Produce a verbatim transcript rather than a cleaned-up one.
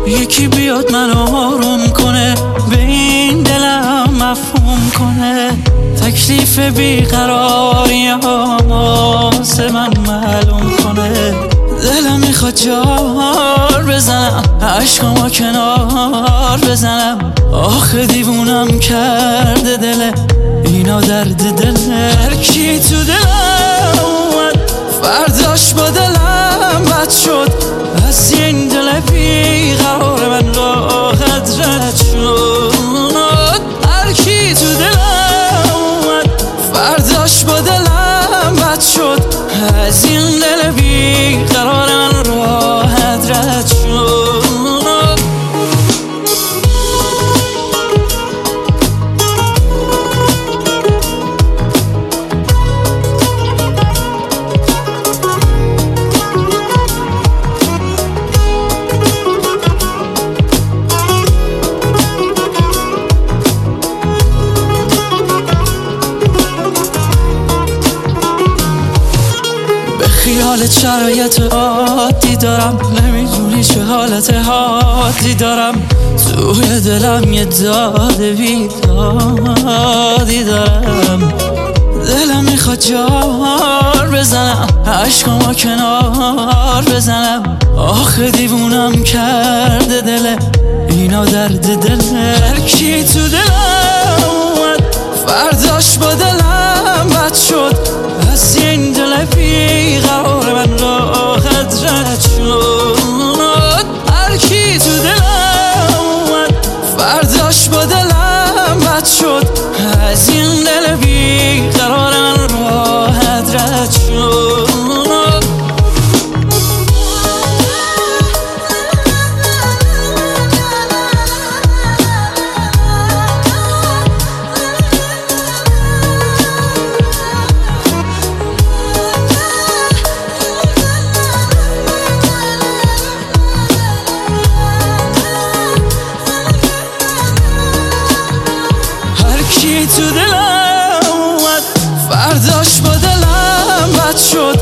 یکی بیاد منو آروم کنه، به این دلم مفهوم کنه. تکلیف بیقراری ها واسه من معلوم کنه. دلم میخواد جار بزنم، عشقامو کنار بزنم. آخه دیوونم کرده دل اینا، درد دل هر کی تو دلم اومد فرداش با دلم بد شد. از این دل بیقرار من راحت رد شد. هر کی تو دلم اومد فرداش با دلم بد شد. از این دل بیقرار من راحت رد شد. خیالت شرایط عادی دارم، نمیدونی چه حالت حادی دارم. توی دلم یه داد بیدادی دارم. دلم میخواد جار بزنم، عشقامو کنار بزنم. آخه دیوونم کرده دل اینا، درد دل هر کی تو دلم اومد فرداش با دلم بد شد. از این دل بیقرار من راحت رد شد. هر کی تو دلم اومد فرداش با دلم بد شد. از این دل بیقرار من راحت رد شد. کی تو دلم اومد فرداش با دلم بد شد.